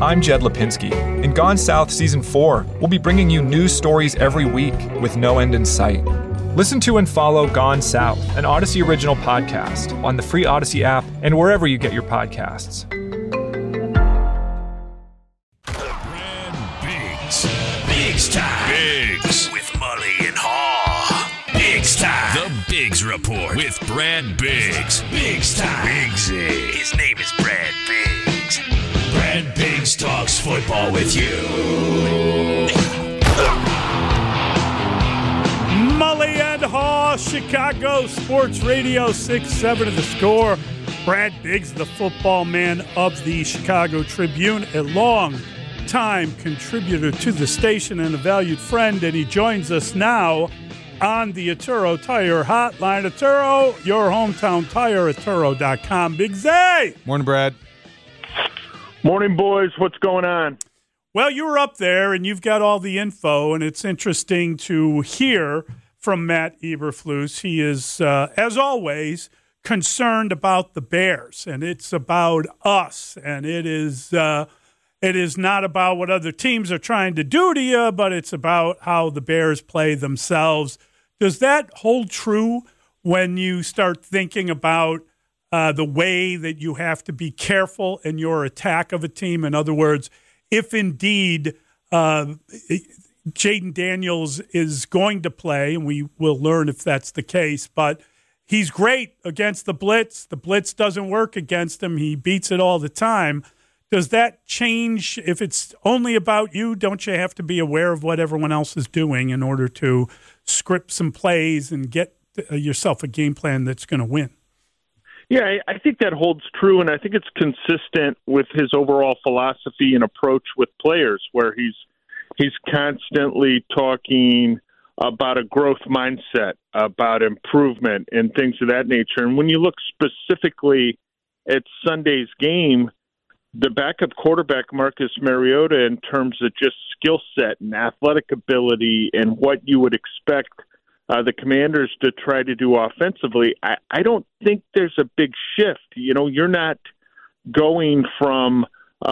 I'm Jed Lipinski. In Gone South Season 4, we'll be bringing you news stories every week with no end in sight. Listen to and follow Gone South, an Odyssey original podcast, on the free Odyssey app and wherever you get your podcasts. Biggs time. Biggs with Mully and Haw. Biggs time. The Biggs Report with Brad Biggs. Biggs time. Biggsy. His name is Brad Biggs. Brad Biggs talks football with you. Mully and Haw, Chicago Sports Radio 6-7 of The Score. Brad Biggs, the football man of the Chicago Tribune, a long-time contributor to the station and a valued friend, and he joins us now on the Atturo Tire Hotline. Atturo, your hometown tire, Atturo.com. Biggs A! Morning, Brad. Morning, boys. What's going on? Well, you were up there, and you've got all the info, and it's interesting to hear from Matt Eberflus. He is, as always, concerned about the Bears, and it's about us, and it is not about what other teams are trying to do to you, but it's about how the Bears play themselves. Does that hold true when you start thinking about the way that you have to be careful in your attack of a team? In other words, if indeed Jaden Daniels is going to play, and we will learn if that's the case, but he's great against the blitz. The blitz doesn't work against him. He beats it all the time. Does that change if it's only about you? Don't you have to be aware of what everyone else is doing in order to script some plays and get yourself a game plan that's going to win? Yeah, I think that holds true, and I think it's consistent with his overall philosophy and approach with players, where he's constantly talking about a growth mindset, about improvement, and things of that nature. And when you look specifically at Sunday's game, the backup quarterback, Marcus Mariota, in terms of just skill set and athletic ability and what you would expect the Commanders to try to do offensively, I don't think there's a big shift. You know, you're not going from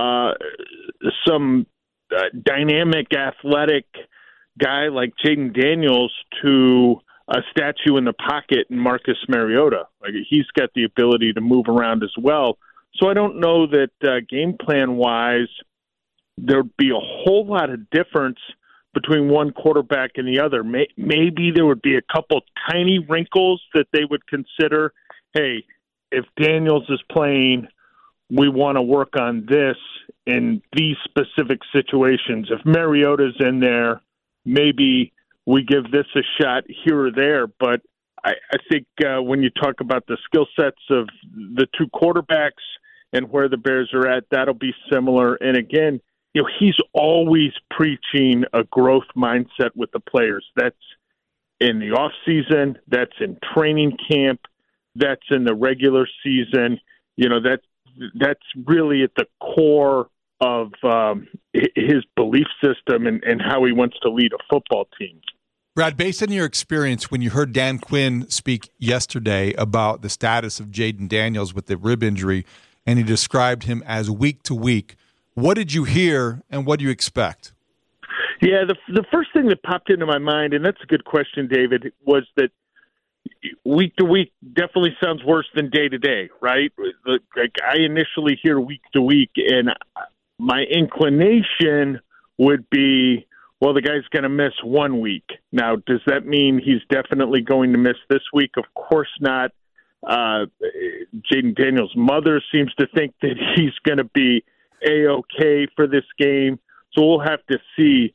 some dynamic, athletic guy like Jaden Daniels to a statue in the pocket in Marcus Mariota. Like, he's got the ability to move around as well. So I don't know that game plan-wise there'd be a whole lot of difference between one quarterback and the other. Maybe there would be a couple tiny wrinkles that they would consider. Hey, if Daniels is playing, we want to work on this in these specific situations. If Mariota's in there, maybe we give this a shot here or there. But I think when you talk about the skill sets of the two quarterbacks and where the Bears are at, that'll be similar. And again, you know, he's always preaching a growth mindset with the players. That's in the off season, that's in training camp, that's in the regular season. You know, that's really at the core of his belief system and how he wants to lead a football team. Brad, based on your experience, when you heard Dan Quinn speak yesterday about the status of Jaden Daniels with the rib injury, and he described him as week to week, what did you hear and what do you expect? Yeah, the first thing that popped into my mind, and that's a good question, David, was that week to week definitely sounds worse than day to day, right? Like, I initially hear week to week, and my inclination would be, well, the guy's going to miss 1 week. Now, does that mean he's definitely going to miss this week? Of course not. Jaden Daniels' mother seems to think that he's going to be A-okay for this game. So we'll have to see,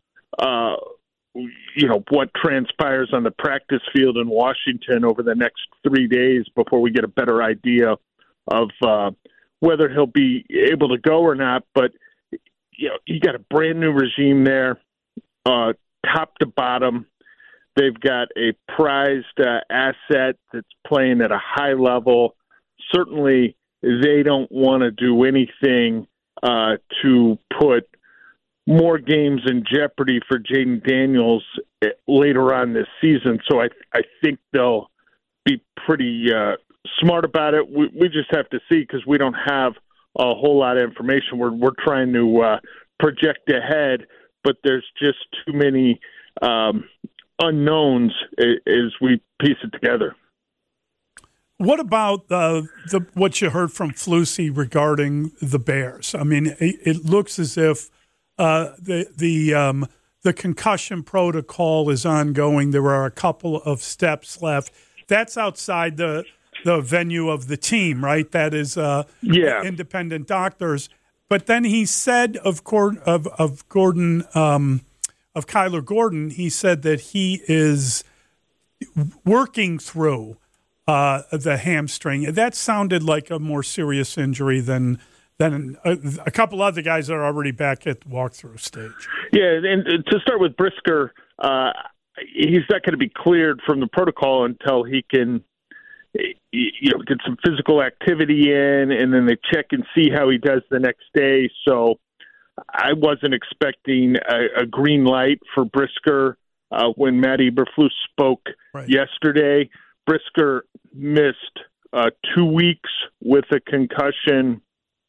what transpires on the practice field in Washington over the next 3 days before we get a better idea of whether he'll be able to go or not. But, you know, you got a brand new regime there, top to bottom. They've got a prized asset that's playing at a high level. Certainly, they don't want to do anything to put more games in jeopardy for Jaden Daniels later on this season. So I think they'll be pretty smart about it. We just have to see, because we don't have a whole lot of information. We're trying to project ahead, but there's just too many unknowns as we piece it together. What about what you heard from Flusy regarding the Bears? I mean, it looks as if the concussion protocol is ongoing. There are a couple of steps left. That's outside the venue of the team, right? That is independent doctors. But then he said of Kyler Gordon, he said that he is working through the hamstring. That sounded like a more serious injury than a couple other guys that are already back at the walkthrough stage. Yeah, and to start with Brisker, he's not going to be cleared from the protocol until he can, get some physical activity in, and then they check and see how he does the next day. So I wasn't expecting a green light for Brisker when Matt Eberflus spoke yesterday. Brisker missed 2 weeks with a concussion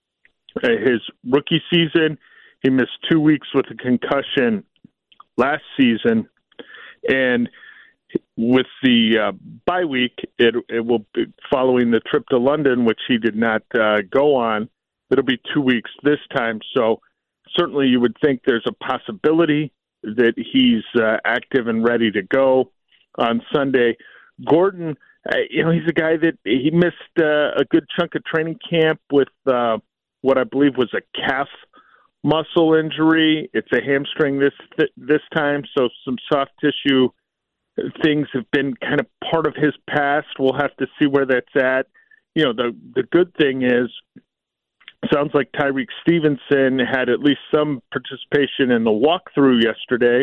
his rookie season. He missed 2 weeks with a concussion last season. And with the bye week, it will be following the trip to London, which he did not go on. It'll be 2 weeks this time. So certainly you would think there's a possibility that he's active and ready to go on Sunday. Gordon, he's a guy that he missed a good chunk of training camp with what I believe was a calf muscle injury. It's a hamstring this time, so some soft tissue things have been kind of part of his past. We'll have to see where that's at. The good thing is, sounds like Tyreek Stevenson had at least some participation in the walkthrough yesterday,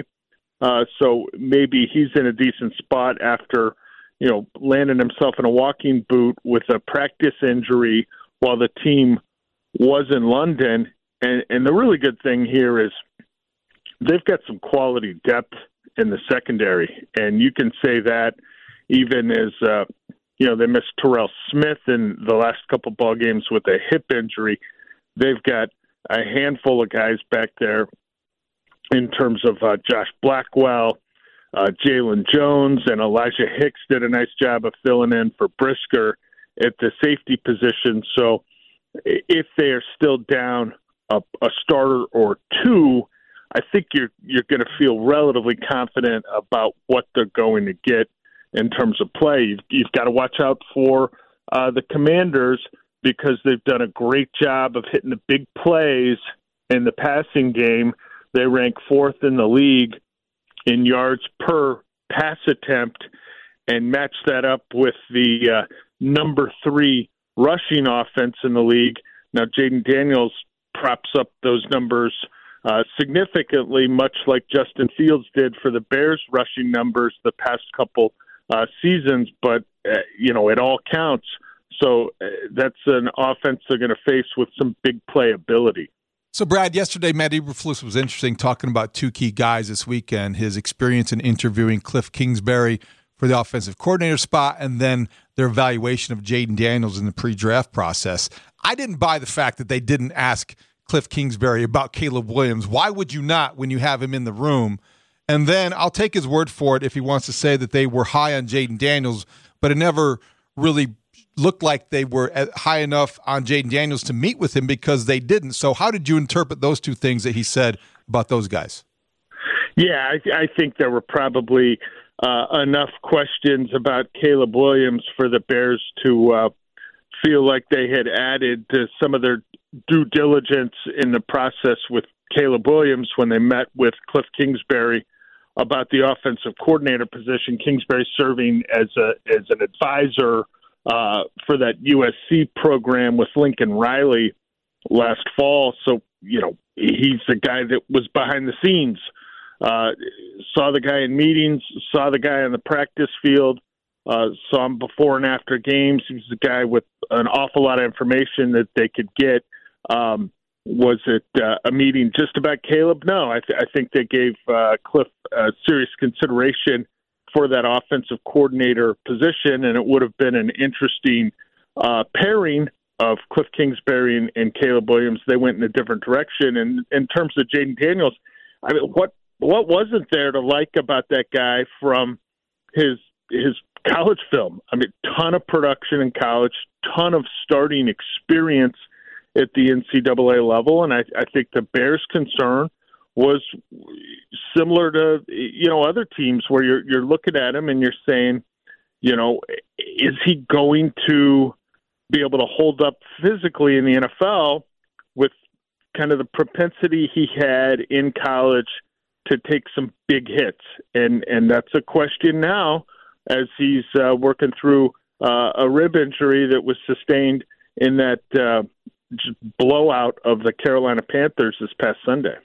so maybe he's in a decent spot after landing himself in a walking boot with a practice injury while the team was in London. And the really good thing here is they've got some quality depth in the secondary. And you can say that even as, they missed Terrell Smith in the last couple ball games with a hip injury. They've got a handful of guys back there in terms of Josh Blackwell, Jalen Jones, and Elijah Hicks did a nice job of filling in for Brisker at the safety position. So if they are still down a starter or two, I think you're going to feel relatively confident about what they're going to get in terms of play. You've got to watch out for the Commanders because they've done a great job of hitting the big plays in the passing game. They rank fourth in the league in yards per pass attempt, and match that up with the number 3 rushing offense in the league. Now, Jaden Daniels props up those numbers significantly, much like Justin Fields did for the Bears' rushing numbers the past couple seasons, but, it all counts. So that's an offense they're going to face with some big playability. So, Brad, yesterday Matt Eberflus was interesting talking about 2 key guys this weekend, his experience in interviewing Cliff Kingsbury for the offensive coordinator spot and then their evaluation of Jaden Daniels in the pre-draft process. I didn't buy the fact that they didn't ask Cliff Kingsbury about Caleb Williams. Why would you not when you have him in the room? And then I'll take his word for it if he wants to say that they were high on Jaden Daniels, but it never really looked like they were high enough on Jaden Daniels to meet with him because they didn't. So how did you interpret those 2 things that he said about those guys? Yeah, I think there were probably enough questions about Caleb Williams for the Bears to feel like they had added to some of their due diligence in the process with Caleb Williams when they met with Cliff Kingsbury about the offensive coordinator position. Kingsbury serving as an advisor for that USC program with Lincoln Riley last fall. So, he's the guy that was behind the scenes, saw the guy in meetings, saw the guy on the practice field, saw him before and after games. He was the guy with an awful lot of information that they could get. Was it a meeting just about Caleb? No, I think they gave Cliff serious consideration for that offensive coordinator position, and it would have been an interesting pairing Cliff Kingsbury and Caleb Williams, they went in a different direction. And in terms of Jaden Daniels, I mean, what wasn't there to like about that guy from his college film? I mean, ton of production in college, ton of starting experience at the NCAA level, and I think the Bears' concern was similar to other teams where you're looking at him and you're saying, is he going to be able to hold up physically in the NFL with kind of the propensity he had in college to take some big hits? And that's a question now as he's working through a rib injury that was sustained in that blowout of the Carolina Panthers this past Sunday.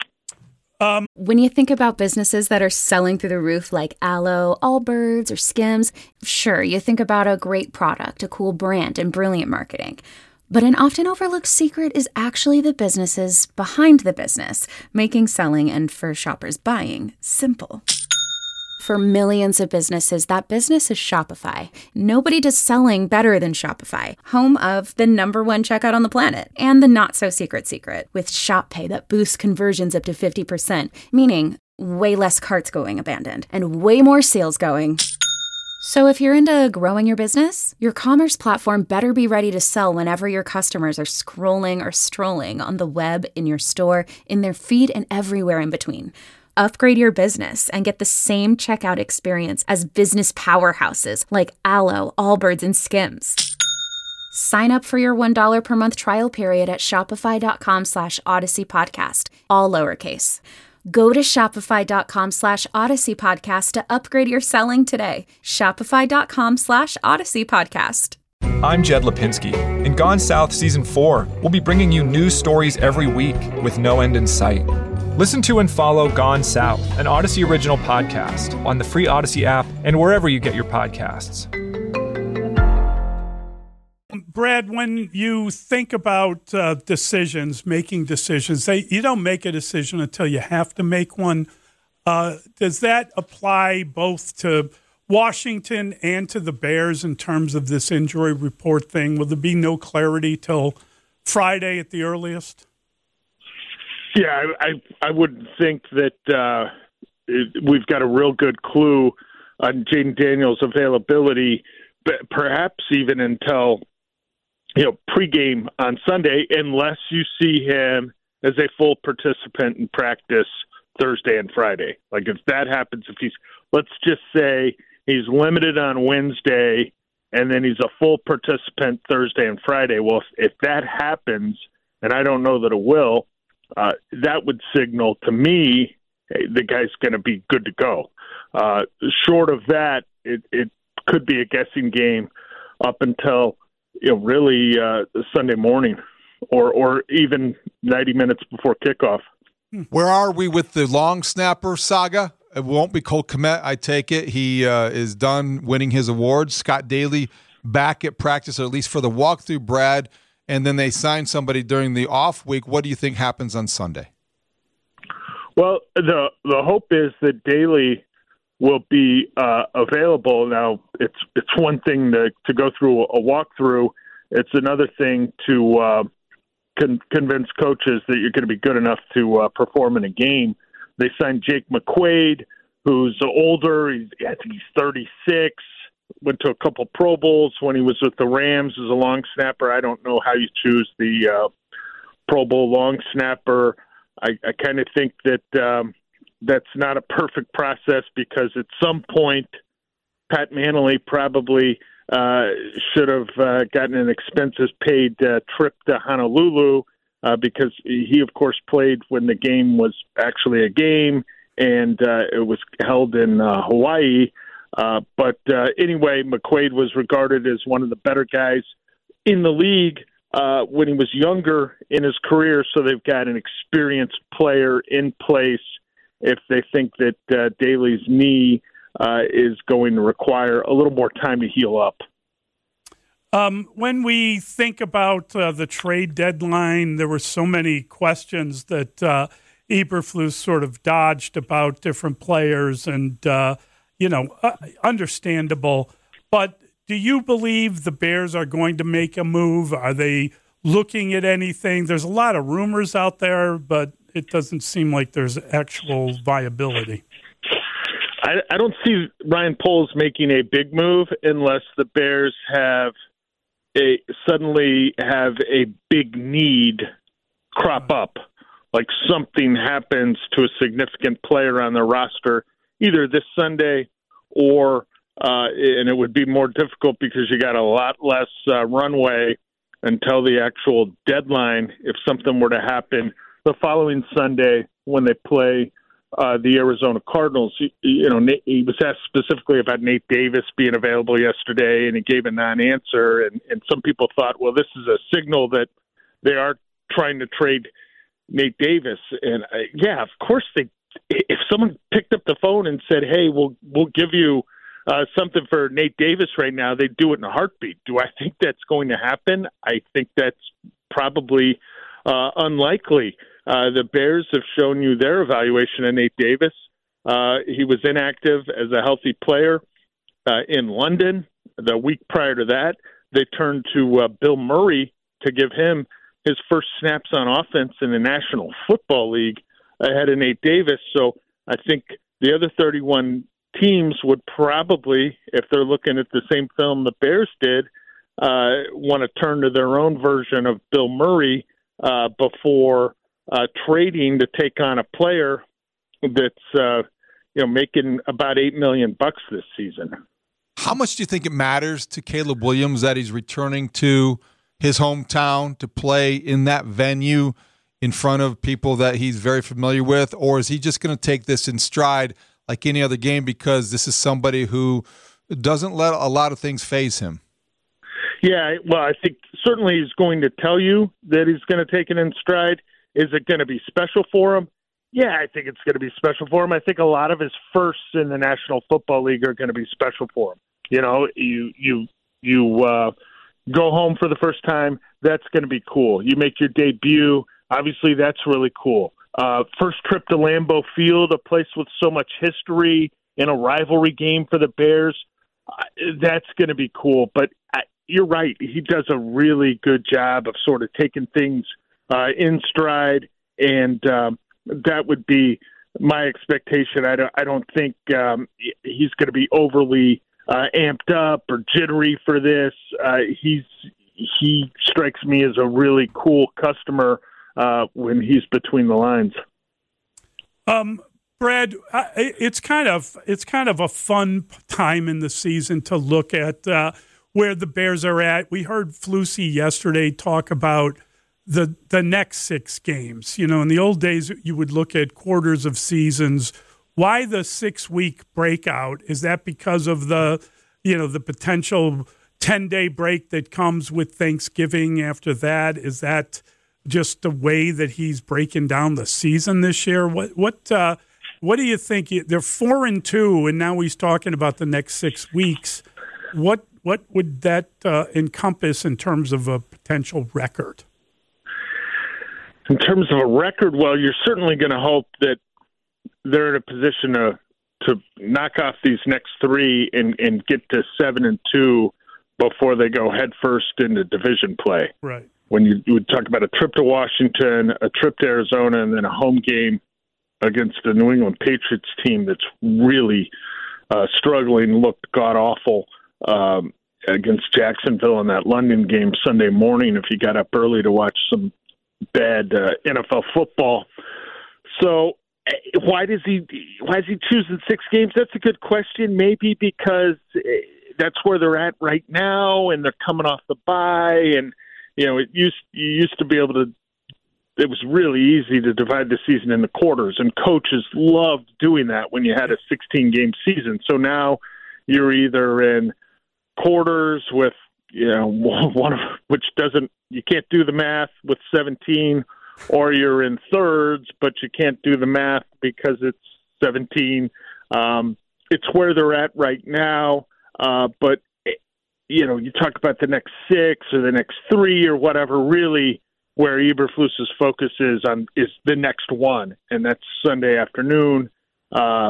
When you think about businesses that are selling through the roof like Aloe, Allbirds, or Skims, sure, you think about a great product, a cool brand, and brilliant marketing. But an often overlooked secret is actually the businesses behind the business, making selling and for shoppers buying simple. For millions of businesses, that business is Shopify. Nobody does selling better than Shopify, home of the #1 checkout on the planet and the not-so-secret secret with Shop Pay that boosts conversions up to 50%, meaning way less carts going abandoned and way more sales going. So if you're into growing your business, your commerce platform better be ready to sell whenever your customers are scrolling or strolling on the web, in your store, in their feed, and everywhere in between. Upgrade your business and get the same checkout experience as business powerhouses like Aloe, Allbirds, and Skims. Sign up for your $1 per month trial period at shopify.com/Odyssey Podcast, all lowercase. Go to shopify.com/Odyssey Podcast to upgrade your selling today. Shopify.com/Odyssey Podcast. I'm Jed Lipinski. In Gone South Season 4, we'll be bringing you news stories every week with no end in sight. Listen to and follow Gone South, an Odyssey original podcast, on the free Odyssey app and wherever you get your podcasts. Brad, when you think about making decisions, you don't make a decision until you have to make one. Does that apply both to Washington and to the Bears in terms of this injury report thing? Will there be no clarity till Friday at the earliest? Yeah, I would think that we've got a real good clue on Jaden Daniels' availability, but perhaps even until pregame on Sunday, unless you see him as a full participant in practice Thursday and Friday. Like if that happens, let's just say he's limited on Wednesday and then he's a full participant Thursday and Friday. Well, if that happens, and I don't know that it will, that would signal to me, hey, the guy's going to be good to go. Short of that, it could be a guessing game up until really Sunday morning, or even 90 minutes before kickoff. Where are we with the long snapper saga? It won't be Cole Kmet, I take it. He is done winning his awards. Scott Daly back at practice, or at least for the walkthrough, Brad. And then they sign somebody during the off week. What do you think happens on Sunday? Well, the hope is that Daly will be available. Now, it's one thing to go through a walkthrough. It's another thing to convince coaches that you're going to be good enough to perform in a game. They signed Jake McQuaid, who's older. I think he's 36. Went to a couple Pro Bowls when he was with the Rams as a long snapper. I don't know how you choose the Pro Bowl long snapper. I kind of think that that's not a perfect process because at some point Pat Manley probably should have gotten an expenses paid trip to Honolulu because he, of course, played when the game was actually a game and it was held in Hawaii. But anyway, McQuaid was regarded as one of the better guys in the league when he was younger in his career, so they've got an experienced player in place if they think that Daly's knee is going to require a little more time to heal up. When we think about the trade deadline, there were so many questions that Eberflus sort of dodged about different players and understandable. But do you believe the Bears are going to make a move? Are they looking at anything? There's a lot of rumors out there, but it doesn't seem like there's actual viability. I don't see Ryan Poles making a big move unless the Bears suddenly have a big need crop up, like something happens to a significant player on their roster, either this Sunday or, and it would be more difficult because you got a lot less runway until the actual deadline if something were to happen the following Sunday when they play the Arizona Cardinals. He was asked specifically about Nate Davis being available yesterday, and he gave a non-answer. And some people thought, well, this is a signal that they are trying to trade Nate Davis. And yeah, of course if someone picked up the phone and said, hey, we'll give you something for Nate Davis right now, they'd do it in a heartbeat. Do I think that's going to happen? I think that's probably unlikely. The Bears have shown you their evaluation of Nate Davis. He was inactive as a healthy player in London. The week prior to that, they turned to Bill Murray to give him his first snaps on offense in the National Football League ahead of Nate Davis. So I think the other 31 teams would probably, if they're looking at the same film the Bears did, want to turn to their own version of Bill Murray before trading to take on a player that's making about $8 million this season. How much do you think it matters to Caleb Williams that he's returning to his hometown to play in that venue in front of people that he's very familiar with, or is he just going to take this in stride like any other game because this is somebody who doesn't let a lot of things faze him? Yeah, well, I think certainly he's going to tell you that he's going to take it in stride. Is it going to be special for him? Yeah, I think it's going to be special for him. I think a lot of his firsts in the National Football League are going to be special for him. You know, you go home for the first time, that's going to be cool. You make your debut, obviously that's really cool. First trip to Lambeau Field, a place with so much history in a rivalry game for the Bears, that's going to be cool. But you're right, he does a really good job of sort of taking things in stride, and that would be my expectation. I don't think he's going to be overly amped up or jittery for this. He strikes me as a really cool customer when he's between the lines. Brad, it's kind of a fun time in the season to look at where the Bears are at. We heard Flusy yesterday talk about the next 6 games. You know, in the old days, you would look at quarters of seasons. Why the 6-week breakout? Is that because of the potential 10-day break that comes with Thanksgiving after that? Is that just the way that he's breaking down the season this year? What do you think? They're 4-2, and now he's talking about the next 6 weeks. What would that encompass in terms of a potential record? In terms of a record, well, you're certainly going to hope that they're in a position to knock off these next 3 and get to 7-2 before they go headfirst into division play. Right. When you would talk about a trip to Washington, a trip to Arizona, and then a home game against the New England Patriots team that's really struggling, looked god-awful against Jacksonville in that London game Sunday morning if you got up early to watch some bad NFL football. So why is he choosing 6 games? That's a good question. Maybe because that's where they're at right now, and they're coming off the bye, and you used to be able to. It was really easy to divide the season into quarters, and coaches loved doing that when you had a 16-game season. So now you're either in quarters with one of which doesn't. You can't do the math with 17, or you're in thirds, but you can't do the math because it's 17. It's where they're at right now. But, you talk about the next 6 or the next 3 or whatever, really where Eberflus's focus is the next one, and that's Sunday afternoon.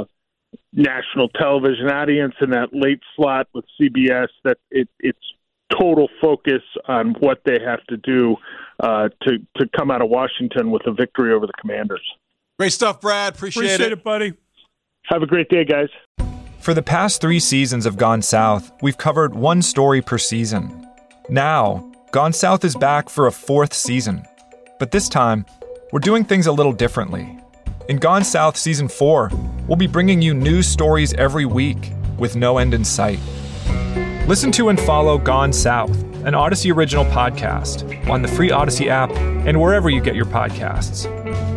national television audience in that late slot with CBS, that it's total focus on what they have to do to come out of Washington with a victory over the Commanders. Great stuff, Brad. Appreciate it, buddy. Have a great day, guys. For the past 3 seasons of Gone South, we've covered one story per season. Now, Gone South is back for a 4th season. But this time, we're doing things a little differently. In Gone South Season 4, we'll be bringing you news stories every week with no end in sight. Listen to and follow Gone South, an Odyssey original podcast, on the free Odyssey app and wherever you get your podcasts.